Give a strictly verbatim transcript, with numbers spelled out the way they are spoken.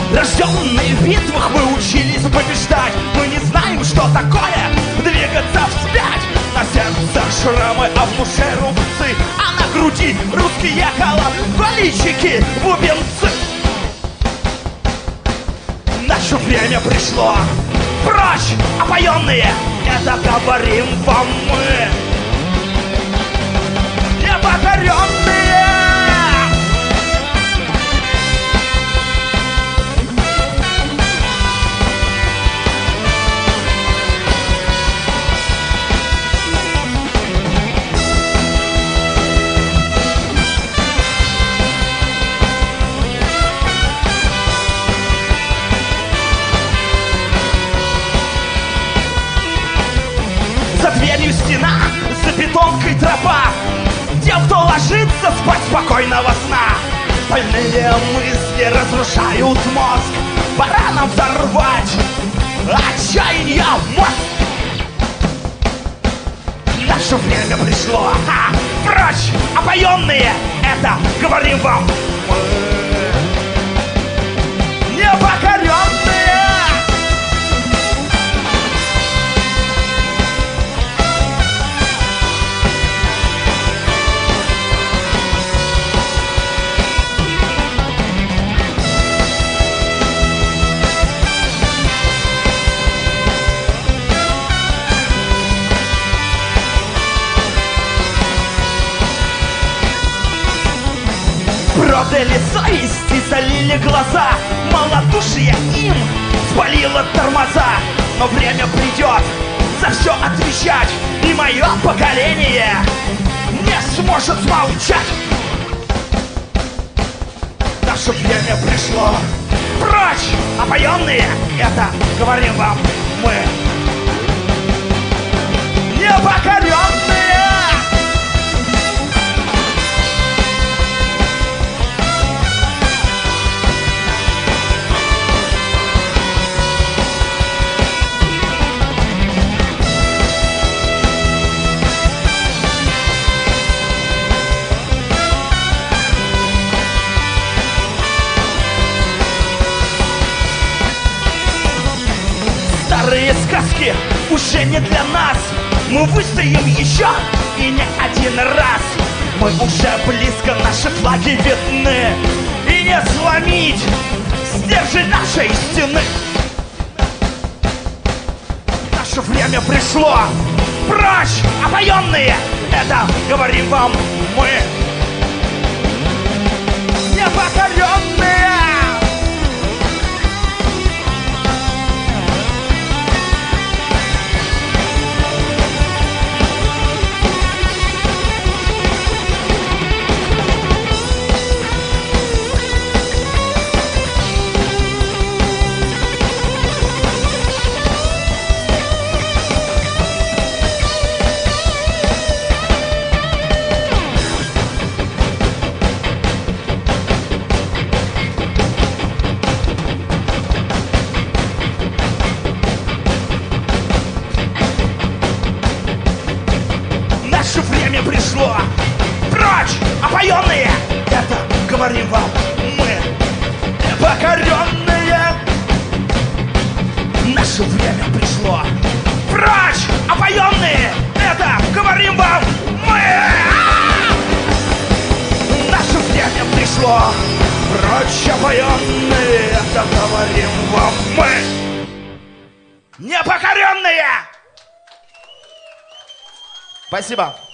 Рожденные в битвах, мы учились побеждать. Мы не знаем, что такое двигаться вспять. На сердце шрамы, а в душе рубцы, а на груди русские колокольчики, бубенцы. Наше время пришло. Прочь, опоенные, это говорим вам мы, непокоренные. За дверью стена, за бетонкой тропа, где кто ложится спать спокойного сна. Больные мысли разрушают мозг, пора нам взорвать отчаяние мост. Наше время пришло. Ха! Прочь, опоенные, это говорим вам мы, непокоренные. Продали совести, залили глаза, малодушие им спалило тормоза. Но время придет за все отвечать, и мое поколение не сможет смолчать. Наше время пришло. Прочь, опоенные, это говорим вам мы, непокоренные. Старые сказки уже не для нас. Мы выстоим еще и не один раз. Мы уже близко, наши флаги видны, и не сломить стержень нашей стены. Наше время пришло. Прочь, опоенные, это говорим вам мы, непокоренные. Наше время пришло. Прочь, опоенные, это говорим вам мы, непокоренные. Наше время пришло. Прочь, опоенные, это говорим вам мы. Наше время пришло. Прочь, опоенные, это говорим вам мы, непокоренные. Спасибо.